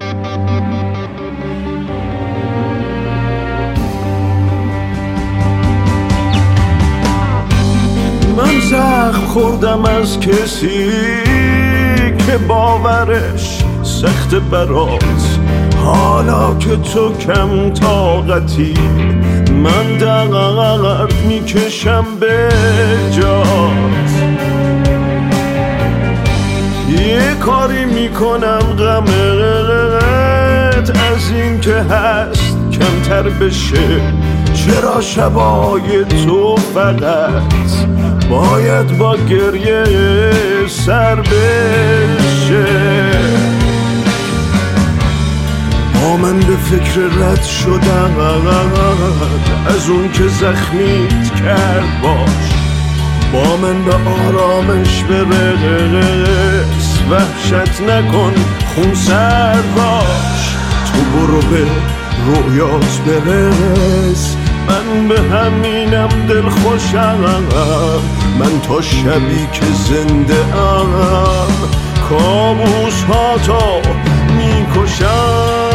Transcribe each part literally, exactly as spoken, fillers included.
من زخم خوردم از کسی که باورش سخت برات، حالا که تو کم طاقتی من دقیق میکشم به جات. یه کاری میکنم غمت از این که هست کمتر بشه، چرا شبای تو فقط باید با گریه سر بشه. با من به فکر رد شدن از اون که زخمیت کرد باش، با من به آرامش برس، وحشت نکن خون سر باش. تو برو به رویات برس، من به همینم دل خوشم، من تا شبی که زنده ام کابوس ها تا میکشم.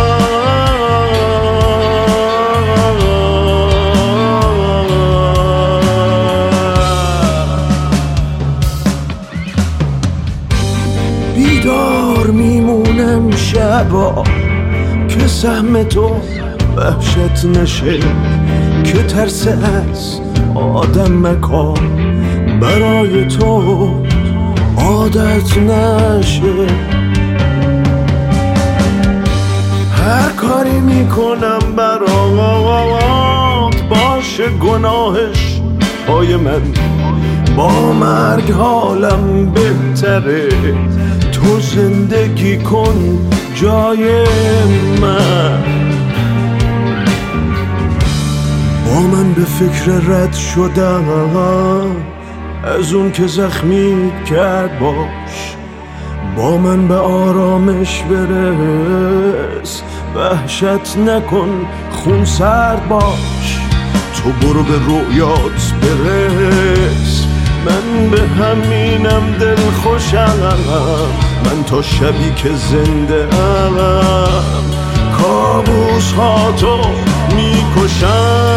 بیدار میمونم شبا که سهم تو وحشت نشه، که ترس از آدم مکان برای تو عادت نشه. هر کاری میکنم برات باشه گناهش پای من، با مرگ حالم بهتره، تو زندگی کن جای من. با من به فکر رد شدن از اون که زخمیت کرد باش، با من به آرامش برس، وحشت نکن خون سرد باش. تو برو به رویات برس، من به همینم دل خوشم، من تا شبی که زنده ام کابوس ها تو میکشم.